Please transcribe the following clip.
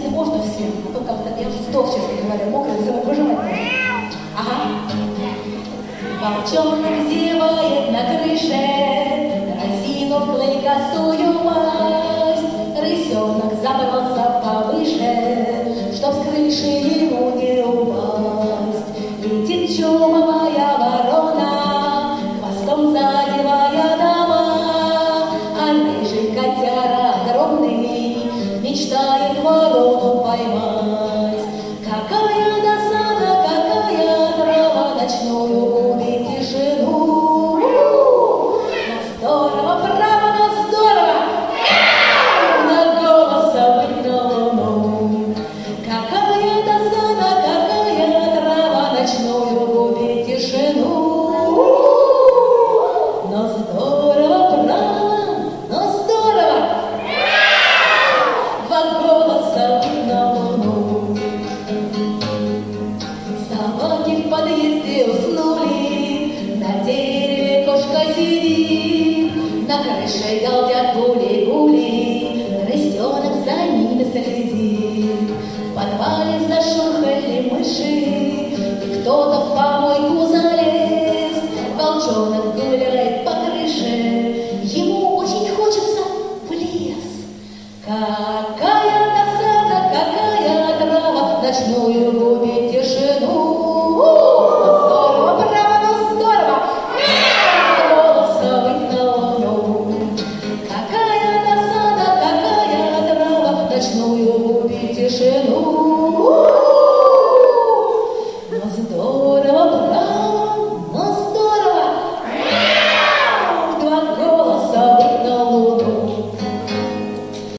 если можно всем, а то как-то я уже сдох, честно говоря, мокрый, выжимать можно. Ага. Волчонок зевает на крыше, разинув клыкастую пасть. Рысенок забрался повыше, чтоб с крыши ему не упасть. Летит чумовая ворона, хвостом задевая дома, а рыжий котяра огромный мечтает ворону поймать. Какая досада, какая трава, ночную убить тишину. Но здорово, право, но здорово, на голоса быть на луну. Какая досада, какая трава, ночную убить тишину. Но здорово, право, но здорово, два голоса быть на луну. Собаки в подъезде уснули, на дереве кошка сидит, на крыше галдят гули-гули, рысенок за ними следит. В подвале зашурхали мыши, и кто-то в помойку залез. Волчонок гуляет по крыше, ему очень хочется в лес. Какая досада, какая трава, ночную